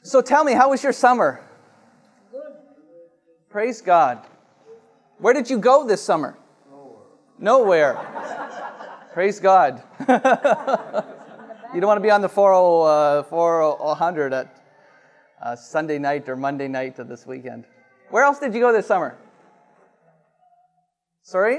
So tell me, how was your summer? Good. Praise God. Where did you go this summer? Nowhere. Praise God. You don't want to be on the 400 at Sunday night or Monday night of this weekend. Where else did you go this summer? Sorry?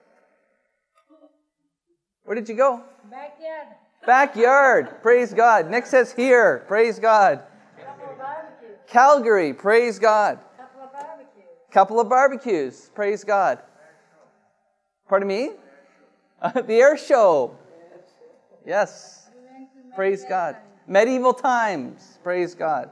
Where did you go? Backyard. Backyard. Praise God. Nick says here. Praise God. Couple of barbecues. Calgary. Praise God. Couple of barbecues. Couple of barbecues. Praise God. Pardon me? The air show. Yes. We went to Praise medieval God. times. Medieval times. Praise God.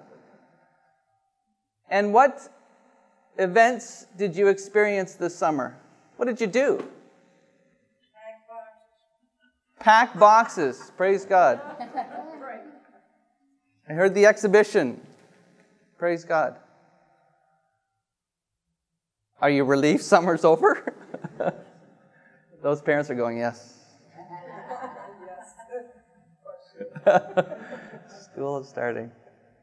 And what events did you experience this summer? What did you do? Bag boxes. Pack boxes. Praise God. I heard the exhibition. Praise God. Are you relieved summer's over? Those parents are going, yes. School is starting.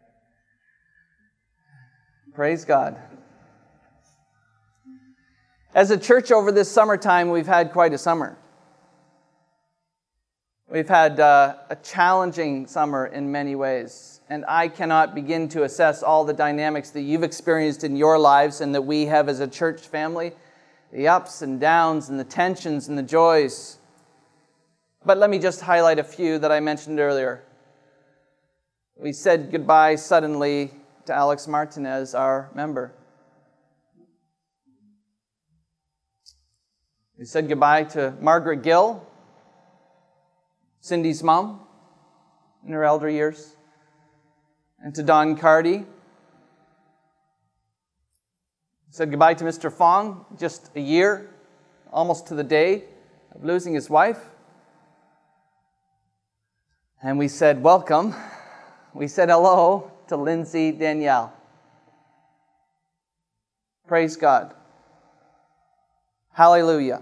Praise God. As a church over this summertime, we've had quite a summer. We've had a challenging summer in many ways, and I cannot begin to assess all the dynamics that you've experienced in your lives and that we have as a church family, the ups and downs and the tensions and the joys. But let me just highlight a few that I mentioned earlier. We said goodbye suddenly to Alex Martinez, our member. We said goodbye to Margaret Gill, Cindy's mom, in her elder years, and to Don Cardy. Said goodbye to Mr. Fong, just a year, almost to the day of losing his wife. And we said welcome. We said hello to Lindsay Danielle. Praise God. Hallelujah.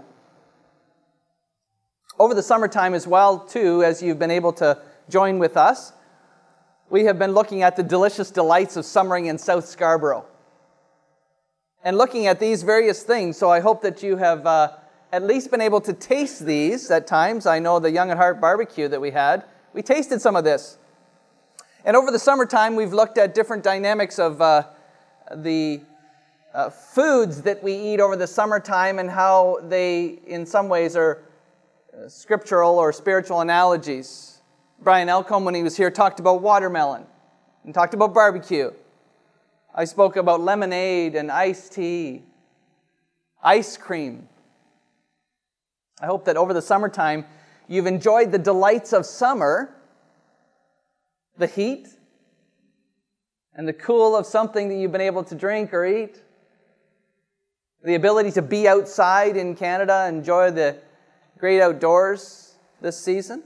Over the summertime as well, too, as you've been able to join with us, we have been looking at the delicious delights of summering in South Scarborough. And looking at these various things, so I hope that you have at least been able to taste these at times. I know the Young at Heart barbecue that we had, we tasted some of this. And over the summertime, we've looked at different dynamics of the foods that we eat over the summertime and how they, in some ways, are scriptural or spiritual analogies. Brian Elcombe, when he was here, talked about watermelon and talked about barbecue. I spoke about lemonade and iced tea, ice cream. I hope that over the summertime, you've enjoyed the delights of summer, the heat, and the cool of something that you've been able to drink or eat, the ability to be outside in Canada, enjoy the great outdoors this season.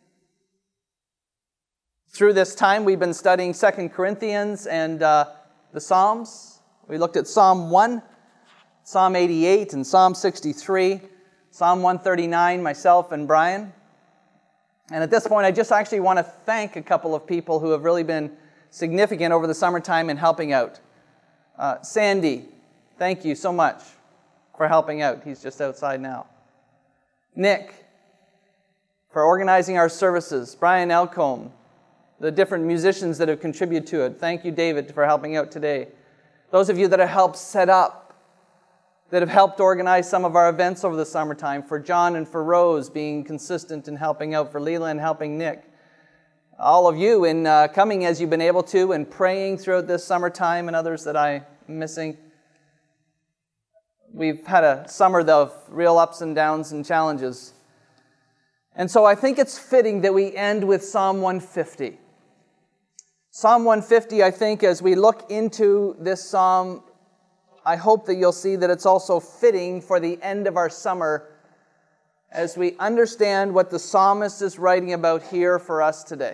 Through this time, we've been studying 2 Corinthians and the Psalms. We looked at Psalm 1, Psalm 88, and Psalm 63, Psalm 139, myself and Brian. And at this point, I just actually want to thank a couple of people who have really been significant over the summertime in helping out. Sandy, thank you so much for helping out. He's just outside now. Nick, for organizing our services. Brian Elcombe, the different musicians that have contributed to it. Thank you, David, for helping out today. Those of you that have helped set up, that have helped organize some of our events over the summertime. For John and for Rose being consistent in helping out. For Leela and helping Nick. All of you in coming as you've been able to and praying throughout this summertime, and others that I'm missing. We've had a summer of real ups and downs and challenges. And so I think it's fitting that we end with Psalm 150. Psalm 150, I think, as we look into this psalm, I hope that you'll see that it's also fitting for the end of our summer as we understand what the psalmist is writing about here for us today.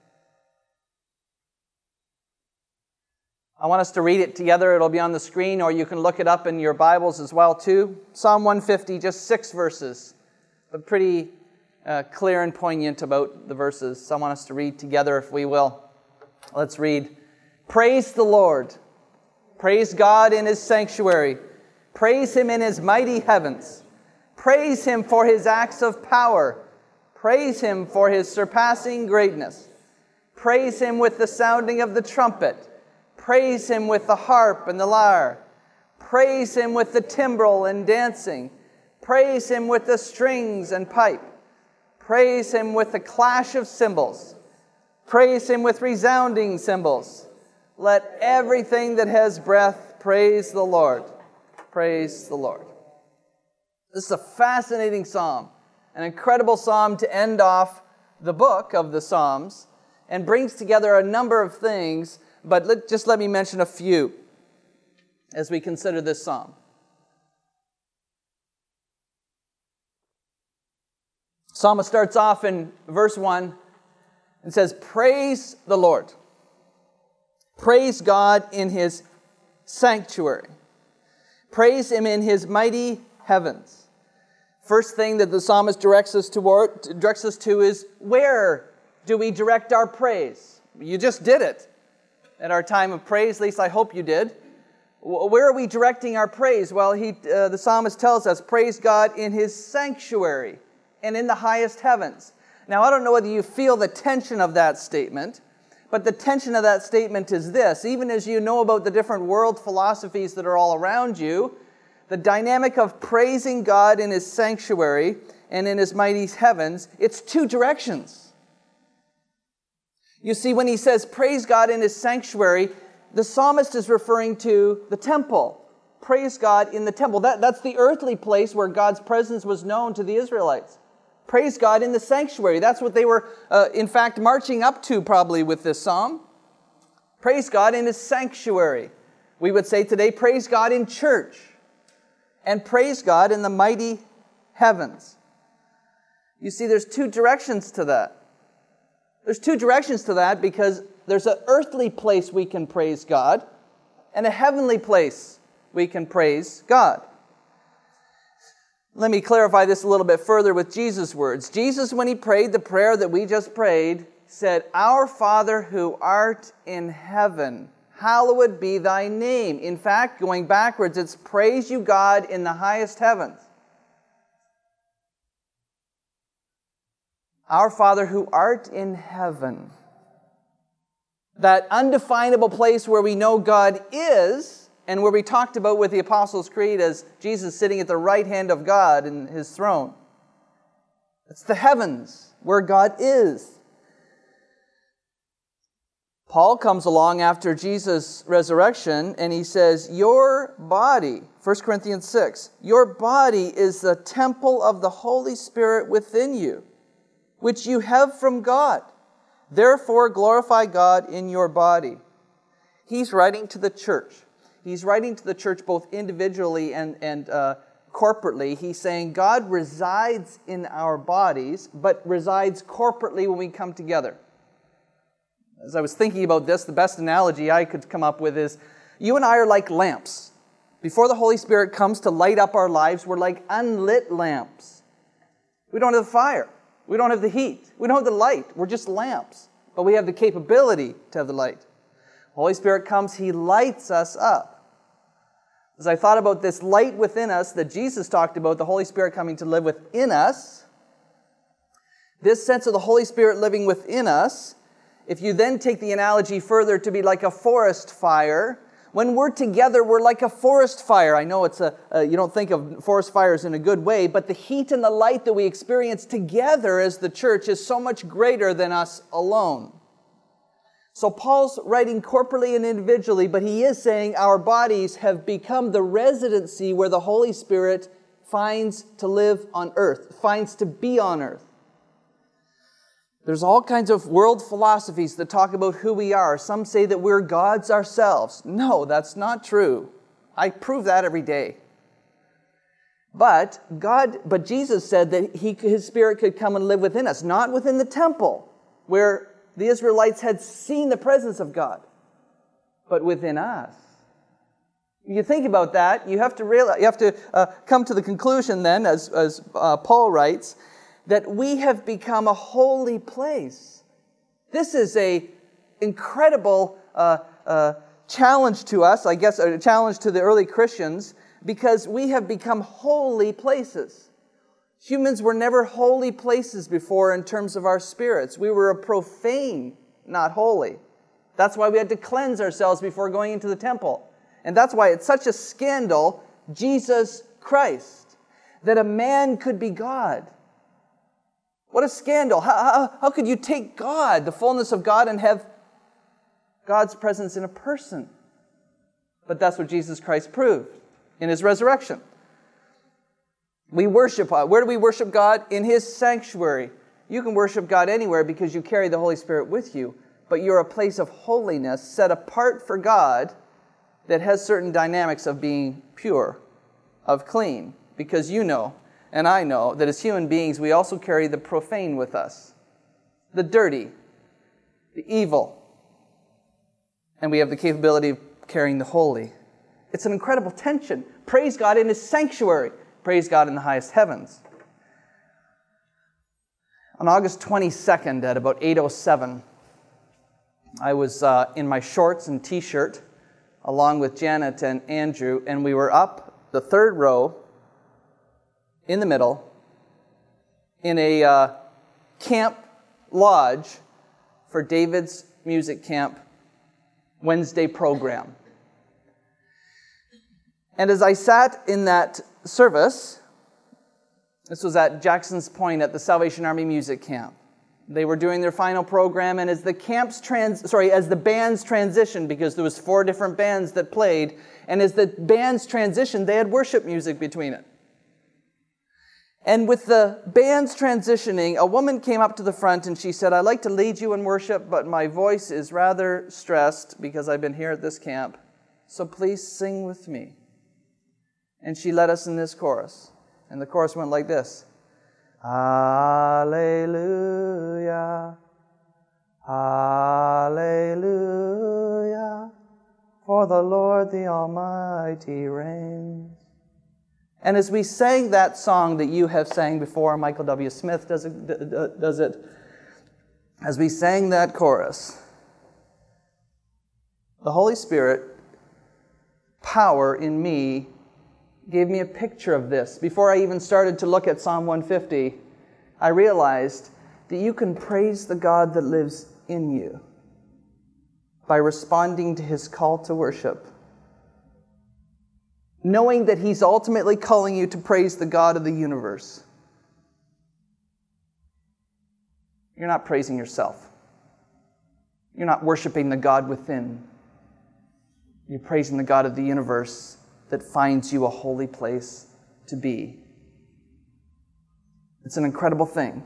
I want us to read it together. It'll be on the screen, or you can look it up in your Bibles as well, too. Psalm 150, just 6 verses, but pretty clear and poignant about the verses. So I want us to read together, if we will. Let's read Praise the Lord. Praise God in His sanctuary. Praise Him in His mighty heavens. Praise Him for His acts of power. Praise Him for His surpassing greatness. Praise Him with the sounding of the trumpet. Praise Him with the harp and the lyre. Praise Him with the timbrel and dancing. Praise Him with the strings and pipe. Praise Him with the clash of cymbals. Praise Him with resounding cymbals. Let everything that has breath praise the Lord. Praise the Lord. This is a fascinating psalm, an incredible psalm to end off the book of the Psalms, and brings together a number of things, but just let me mention a few as we consider this psalm. Psalmist starts off in verse 1 and says, "Praise the Lord. Praise God in His sanctuary. Praise Him in His mighty heavens." First thing that the psalmist directs us to is, where do we direct our praise? You just did it at our time of praise, at least I hope you did. Where are we directing our praise? Well, the psalmist tells us, praise God in His sanctuary and in the highest heavens. Now, I don't know whether you feel the tension of that statement, but the tension of that statement is this: even as you know about the different world philosophies that are all around you, the dynamic of praising God in His sanctuary and in His mighty heavens, it's two directions. You see, when he says, praise God in His sanctuary, the psalmist is referring to the temple. Praise God in the temple. That's the earthly place where God's presence was known to the Israelites. Praise God in the sanctuary. That's what they were, in fact, marching up to probably with this psalm. Praise God in His sanctuary. We would say today, praise God in church. And praise God in the mighty heavens. You see, there's two directions to that. There's two directions to that because there's an earthly place we can praise God and a heavenly place we can praise God. Let me clarify this a little bit further with Jesus' words. Jesus, when He prayed the prayer that we just prayed, said, "Our Father who art in heaven, hallowed be Thy name." In fact, going backwards, it's praise you, God, in the highest heavens. Our Father who art in heaven. That undefinable place where we know God is, and where we talked about with the Apostles' Creed as Jesus sitting at the right hand of God in His throne. It's the heavens where God is. Paul comes along after Jesus' resurrection and he says, your body, 1 Corinthians 6, your body is the temple of the Holy Spirit within you, which you have from God. Therefore, glorify God in your body. He's writing to the church. He's writing to the church both individually and corporately. He's saying God resides in our bodies, but resides corporately when we come together. As I was thinking about this, the best analogy I could come up with is, you and I are like lamps. Before the Holy Spirit comes to light up our lives, we're like unlit lamps. We don't have the fire. We don't have the heat. We don't have the light. We're just lamps. But we have the capability to have the light. The Holy Spirit comes, He lights us up. As I thought about this light within us that Jesus talked about, the Holy Spirit coming to live within us, this sense of the Holy Spirit living within us, if you then take the analogy further to be like a forest fire, when we're together, we're like a forest fire. I know it's you don't think of forest fires in a good way, but the heat and the light that we experience together as the church is so much greater than us alone. So Paul's writing corporately and individually, but he is saying our bodies have become the residency where the Holy Spirit finds to live on earth, finds to be on earth. There's all kinds of world philosophies that talk about who we are. Some say that we're gods ourselves. No, that's not true. I prove that every day. But Jesus said that His Spirit could come and live within us, not within the temple, where the Israelites had seen the presence of God, but within us. You think about that, you have to come to the conclusion then, as Paul writes, that we have become a holy place. This is an incredible challenge to us, I guess, a challenge to the early Christians, because we have become holy places. Humans were never holy places before in terms of our spirits. We were a profane, not holy. That's why we had to cleanse ourselves before going into the temple. And that's why it's such a scandal, Jesus Christ, that a man could be God. What a scandal. How could you take God, the fullness of God, and have God's presence in a person? But that's what Jesus Christ proved in His resurrection. We worship God. Where do we worship God? In His sanctuary. You can worship God anywhere because you carry the Holy Spirit with you, but you're a place of holiness set apart for God that has certain dynamics of being pure, of clean, because you know, and I know, that as human beings we also carry the profane with us, the dirty, the evil, and we have the capability of carrying the holy. It's an incredible tension. Praise God in His sanctuary. Praise God in the highest heavens. On August 22nd at about 8:07, I was in my shorts and t-shirt along with Janet and Andrew, and we were up the third row in the middle in a camp lodge for David's Music Camp Wednesday program. And as I sat in that service, this was at Jackson's Point at the Salvation Army Music Camp. They were doing their final program, and as the bands transitioned, because there was 4 different bands that played, and as the bands transitioned, they had worship music between it. And with the bands transitioning, a woman came up to the front and she said, "I'd like to lead you in worship, but my voice is rather stressed because I've been here at this camp, so please sing with me." And she led us in this chorus. And the chorus went like this. Alleluia, Alleluia, for the Lord the Almighty reigns. And as we sang that song that you have sang before, Michael W. Smith does it, as we sang that chorus, the Holy Spirit, power in me, gave me a picture of this. Before I even started to look at Psalm 150, I realized that you can praise the God that lives in you by responding to His call to worship, knowing that He's ultimately calling you to praise the God of the universe. You're not praising yourself. You're not worshiping the God within. You're praising the God of the universe that finds you a holy place to be. It's an incredible thing.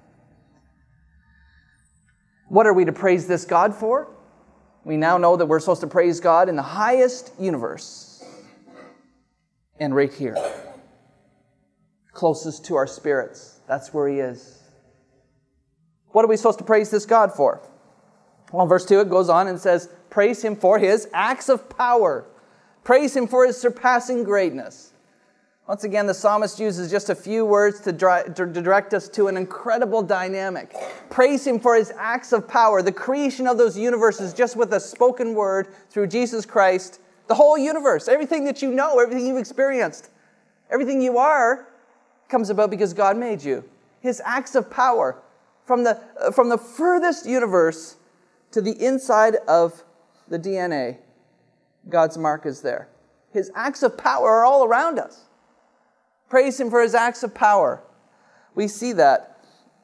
What are we to praise this God for? We now know that we're supposed to praise God in the highest universe. And right here, closest to our spirits. That's where He is. What are we supposed to praise this God for? Well, verse 2, it goes on and says, praise Him for His acts of power. Praise Him for His surpassing greatness. Once again, the psalmist uses just a few words to direct us to an incredible dynamic. Praise Him for His acts of power, the creation of those universes just with a spoken word through Jesus Christ. The whole universe, everything that you know, everything you've experienced, everything you are comes about because God made you. His acts of power from the furthest universe to the inside of the DNA. God's mark is there. His acts of power are all around us. Praise Him for His acts of power. We see that.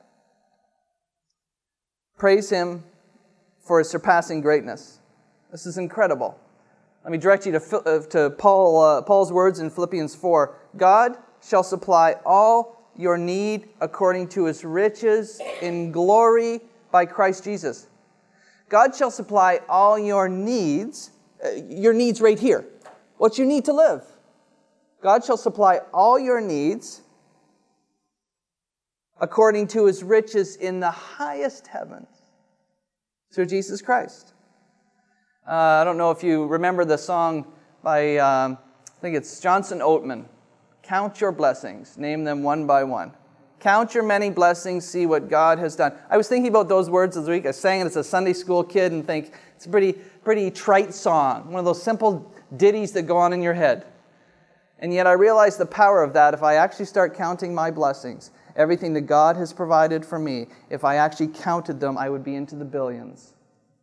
Praise Him for His surpassing greatness. This is incredible. Let me direct you to Paul's words in Philippians 4. God shall supply all your need according to His riches in glory by Christ Jesus. God shall supply all your needs right here, what you need to live. God shall supply all your needs according to His riches in the highest heavens through Jesus Christ. I don't know if you remember the song by, I think it's Johnson Oatman, Count Your Blessings, name them one by one. Count your many blessings, see what God has done. I was thinking about those words this week. I sang it as a Sunday school kid and think it's a pretty trite song, one of those simple ditties that go on in your head. And yet I realize the power of that if I actually start counting my blessings, everything that God has provided for me. If I actually counted them, I would be into the billions.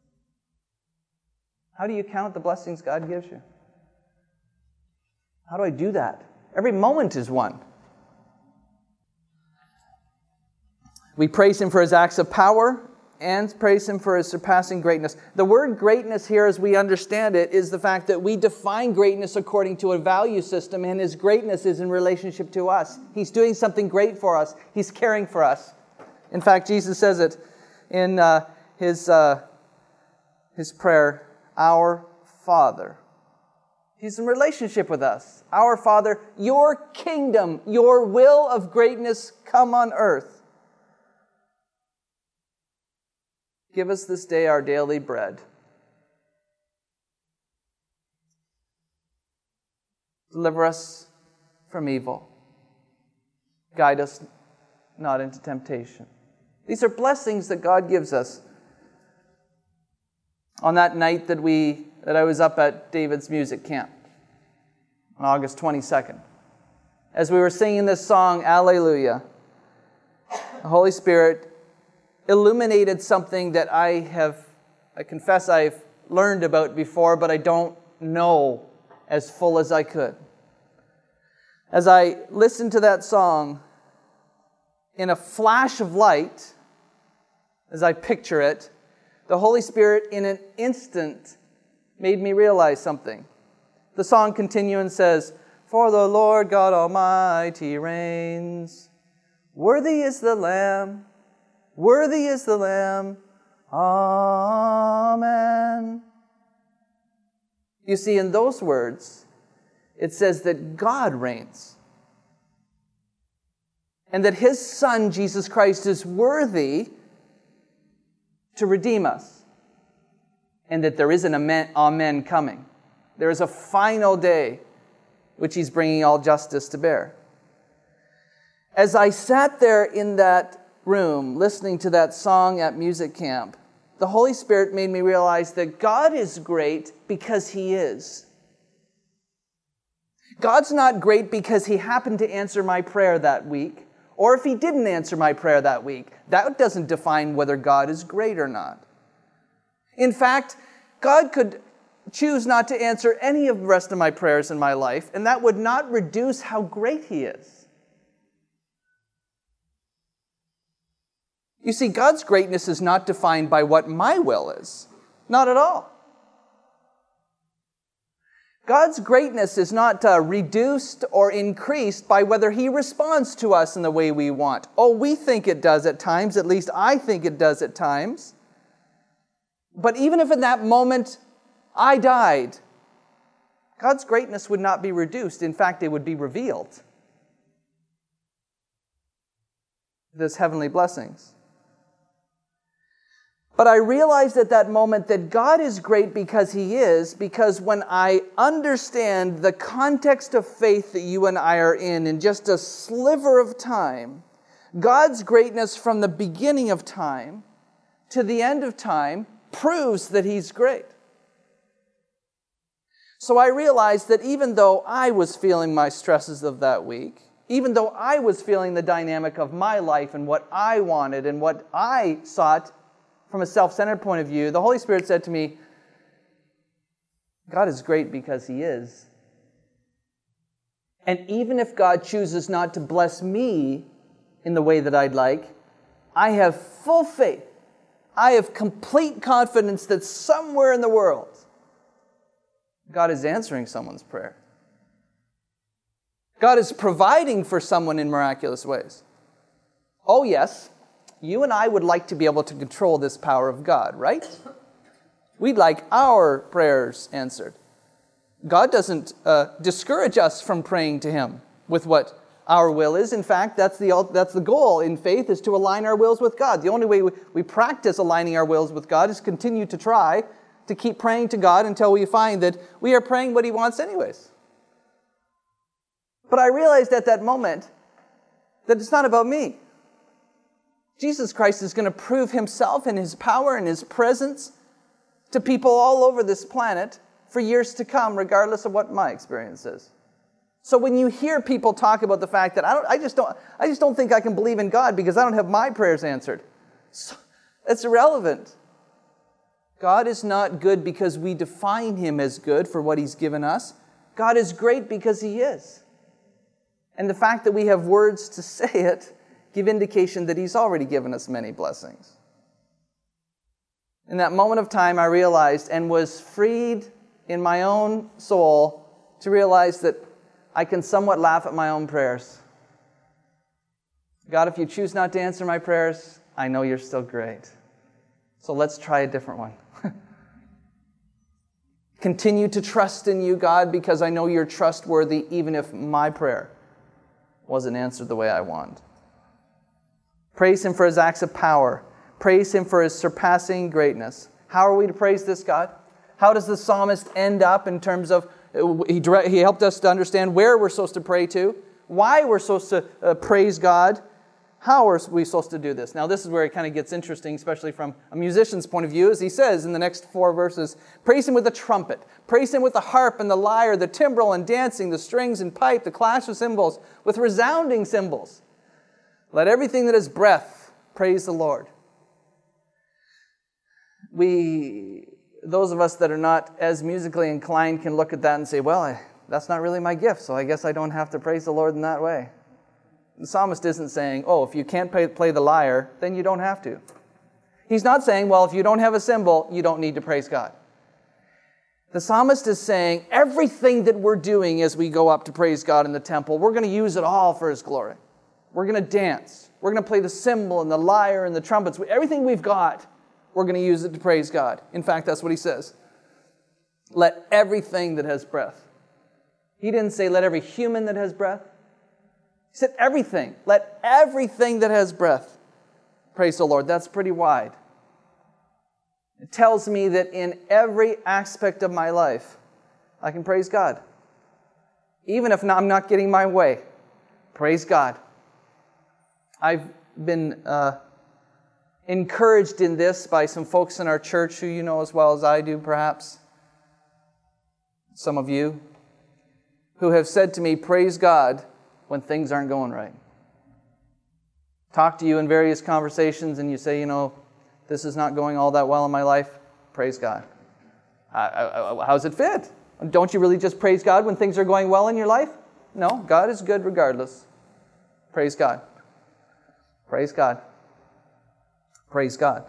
How do you count the blessings God gives you? How do I do that? Every moment is one. We praise Him for His acts of power and praise Him for His surpassing greatness. The word greatness here, as we understand it, is the fact that we define greatness according to a value system, and His greatness is in relationship to us. He's doing something great for us. He's caring for us. In fact, Jesus says it in His prayer, Our Father. He's in relationship with us. Our Father, your kingdom, your will of greatness come on earth. Give us this day our daily bread. Deliver us from evil. Guide us not into temptation. These are blessings that God gives us. On that night that I was up at David's music camp, on August 22nd, as we were singing this song, Alleluia, the Holy Spirit illuminated something that I confess I've learned about before, but I don't know as full as I could. As I listened to that song, in a flash of light, as I picture it, the Holy Spirit in an instant made me realize something. The song continues and says, For the Lord God Almighty reigns. Worthy is the Lamb. Worthy is the Lamb. Amen. You see, in those words, it says that God reigns. And that His Son, Jesus Christ, is worthy to redeem us. And that there is an amen coming. There is a final day which He's bringing all justice to bear. As I sat there in that room listening to that song at music camp, the Holy Spirit made me realize that God is great because He is. God's not great because He happened to answer my prayer that week, or if He didn't answer my prayer that week. That doesn't define whether God is great or not. In fact, God could choose not to answer any of the rest of my prayers in my life, and that would not reduce how great He is. You see, God's greatness is not defined by what my will is. Not at all. God's greatness is not reduced or increased by whether He responds to us in the way we want. Oh, we think it does at times. At least I think it does at times. But even if in that moment I died, God's greatness would not be reduced. In fact, it would be revealed. Those heavenly blessings. But I realized at that moment that God is great because He is, because when I understand the context of faith that you and I are in just a sliver of time, God's greatness from the beginning of time to the end of time proves that He's great. So I realized that even though I was feeling my stresses of that week, even though I was feeling the dynamic of my life and what I wanted and what I sought from a self-centered point of view, the Holy Spirit said to me, God is great because He is. And even if God chooses not to bless me in the way that I'd like, I have full faith. I have complete confidence that somewhere in the world, God is answering someone's prayer. God is providing for someone in miraculous ways. Oh yes, you and I would like to be able to control this power of God, right? We'd like our prayers answered. God doesn't discourage us from praying to Him with what our will is. In fact, that's the goal in faith, is to align our wills with God. The only way we practice aligning our wills with God is continue to try to keep praying to God until we find that we are praying what He wants anyways. But I realized at that moment that it's not about me. Jesus Christ is going to prove himself and his power and his presence to people all over this planet for years to come, regardless of what my experience is. So when you hear people talk about the fact that I just don't think I can believe in God because I don't have my prayers answered, so it's irrelevant. God is not good because we define him as good for what he's given us. God is great because he is. And the fact that we have words to say it give indication that he's already given us many blessings. In that moment of time, I realized and was freed in my own soul to realize that I can somewhat laugh at my own prayers. God, if you choose not to answer my prayers, I know you're still great. So let's try a different one. Continue to trust in you, God, because I know you're trustworthy even if my prayer wasn't answered the way I want. Praise him for his acts of power. Praise him for his surpassing greatness. How are we to praise this God? How does the psalmist end up in terms of, he helped us to understand where we're supposed to pray to, why we're supposed to praise God. How are we supposed to do this? Now, this is where it kind of gets interesting, especially from a musician's point of view, as he says in the next 4 verses, praise him with the trumpet, praise him with the harp and the lyre, the timbrel and dancing, the strings and pipe, the clash of cymbals, with resounding cymbals. Let everything that has breath praise the Lord. Those of us that are not as musically inclined can look at that and say, well, that's not really my gift, so I guess I don't have to praise the Lord in that way. The psalmist isn't saying, oh, if you can't play the lyre, then you don't have to. He's not saying, well, if you don't have a cymbal, you don't need to praise God. The psalmist is saying, everything that we're doing as we go up to praise God in the temple, we're going to use it all for his glory. We're going to dance. We're going to play the cymbal and the lyre and the trumpets. Everything we've got, we're going to use it to praise God. In fact, that's what he says. Let everything that has breath. He didn't say let every human that has breath. He said everything. Let everything that has breath praise the Lord. That's pretty wide. It tells me that in every aspect of my life, I can praise God. Even if I'm not getting my way, praise God. I've been encouraged in this by some folks in our church who you know as well as I do, perhaps. Some of you who have said to me, praise God when things aren't going right. Talk to you in various conversations and you say, this is not going all that well in my life. Praise God. How's it fit? Don't you really just praise God when things are going well in your life? No, God is good regardless. Praise God. Praise God. Praise God.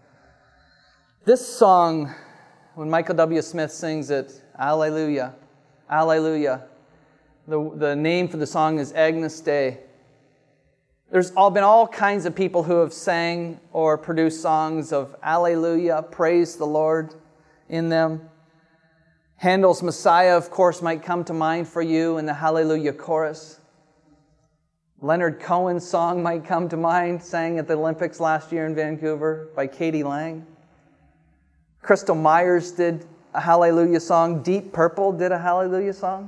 This song, when Michael W. Smith sings it, Alleluia, Alleluia. The name for the song is Agnus Dei. There's been all kinds of people who have sang or produced songs of Alleluia, praise the Lord in them. Handel's Messiah, of course, might come to mind for you in the Hallelujah chorus. Leonard Cohen's song might come to mind, sang at the Olympics last year in Vancouver by Katie Lang. Crystal Myers did a Hallelujah song. Deep Purple did a Hallelujah song.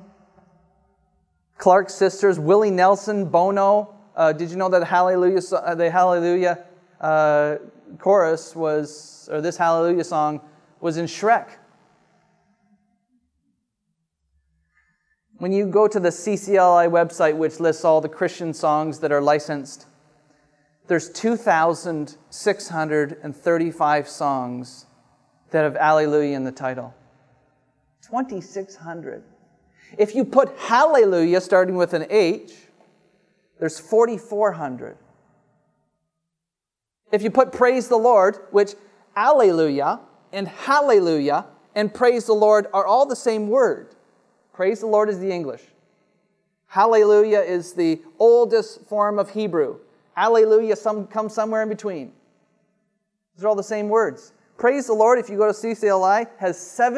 Clark Sisters, Willie Nelson, Bono. Did you know that the Hallelujah chorus was, or this Hallelujah song was in Shrek? When you go to the CCLI website, which lists all the Christian songs that are licensed, there's 2,635 songs that have Alleluia in the title. 2,600. If you put Hallelujah starting with an H, there's 4,400. If you put Praise the Lord, which Alleluia and Hallelujah and Praise the Lord are all the same word. Praise the Lord is the English. Hallelujah is the oldest form of Hebrew. Alleluia comes somewhere in between. These are all the same words. Praise the Lord, if you go to CCLI, has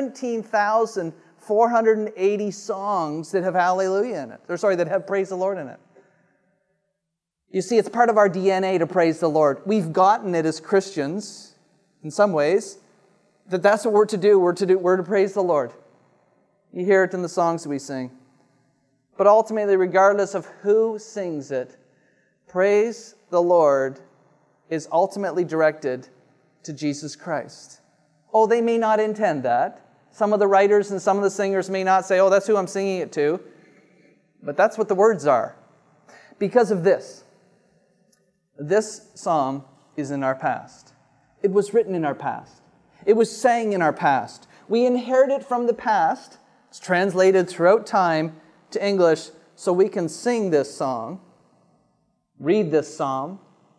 17,480 songs that have Hallelujah in it. That have Praise the Lord in it. You see, it's part of our DNA to praise the Lord. We've gotten it as Christians, in some ways, that's what we're to do. We're to praise the Lord. You hear it in the songs that we sing. But ultimately, regardless of who sings it, praise the Lord is ultimately directed to Jesus Christ. Oh, they may not intend that. Some of the writers and some of the singers may not say, oh, that's who I'm singing it to. But that's what the words are. Because of this. This psalm is in our past. It was written in our past. It was sang in our past. We inherit it from the past. It's translated throughout time to English so we can sing this song, read this psalm.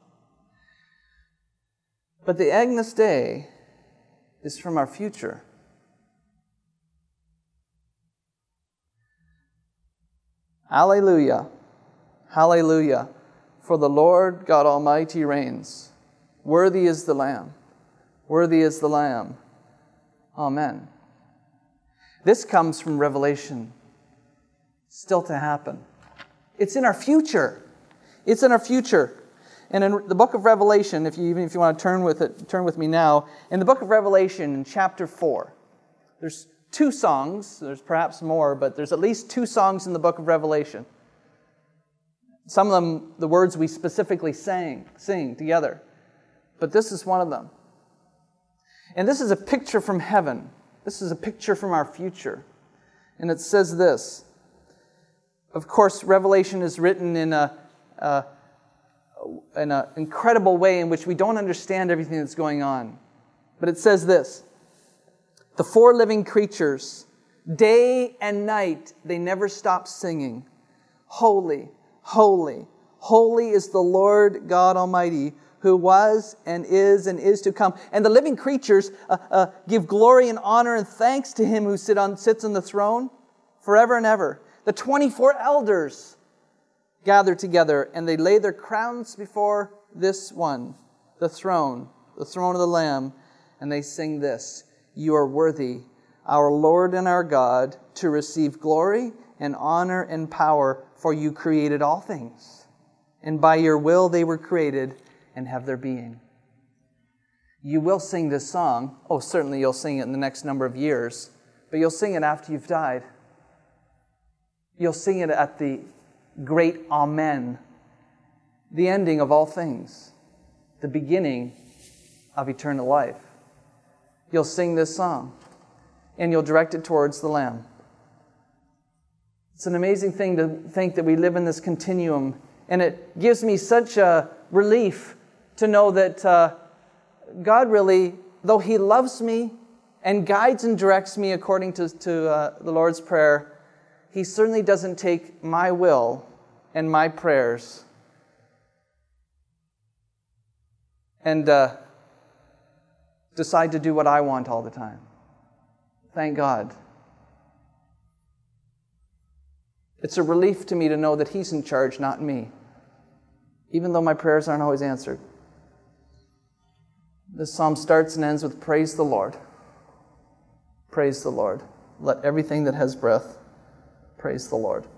But the Agnus Dei is from our future. Alleluia, hallelujah, for the Lord God Almighty reigns. Worthy is the Lamb, worthy is the Lamb. Amen. This comes from Revelation, still to happen. It's in our future. It's in our future. And in the book of Revelation, even if you want to turn with me now, in the book of Revelation, in chapter 4, there's 2 songs. There's perhaps more, but there's at least 2 songs in the book of Revelation. Some of them, the words we specifically sing together. But this is one of them. And this is a picture from heaven. This is a picture from our future. And it says this. Of course, Revelation is written in an incredible way in which we don't understand everything that's going on. But it says this. The 4 living creatures, day and night, they never stop singing. Holy, holy, holy is the Lord God Almighty, who was and is to come. And the living creatures give glory and honor and thanks to Him who sits on the throne forever and ever. The 24 elders gather together and they lay their crowns before this one, the throne of the Lamb, and they sing this. You are worthy, our Lord and our God, to receive glory and honor and power, for you created all things. And by your will they were created and have their being. You will sing this song. Oh, certainly you'll sing it in the next number of years, but you'll sing it after you've died. You'll sing it at the great Amen, the ending of all things, the beginning of eternal life. You'll sing this song, and you'll direct it towards the Lamb. It's an amazing thing to think that we live in this continuum, and it gives me such a relief to know that God really, though He loves me and guides and directs me according to the Lord's Prayer, He certainly doesn't take my will and my prayers and decide to do what I want all the time. Thank God. It's a relief to me to know that He's in charge, not me, even though my prayers aren't always answered. This psalm starts and ends with praise the Lord. Praise the Lord. Let everything that has breath praise the Lord.